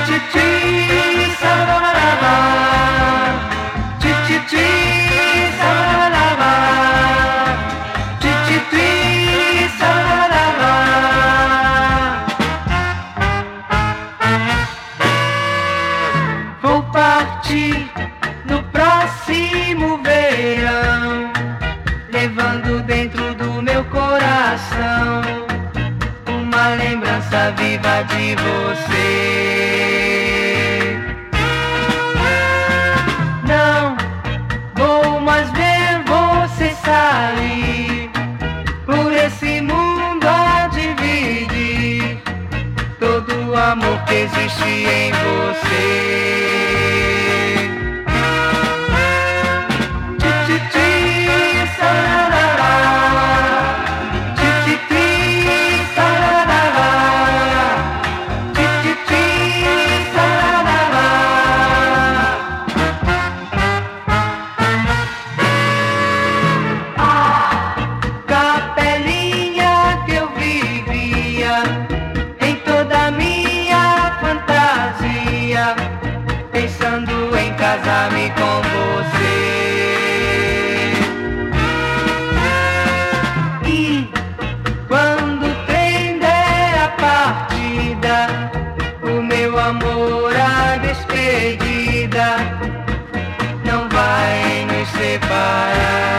Tchitchi, sararabá. Tchitchi, sararabá. Tchitchi, sararabá. Vou partir no próximo verão, levando dentro do meu coração uma lembrança viva de você. Não vou mais ver você sair por esse mundo a dividir todo o amor que existe em você. Pensando em casar-me com você. E quando o trem der a partida, o meu amor, a despedida não vai nos separar.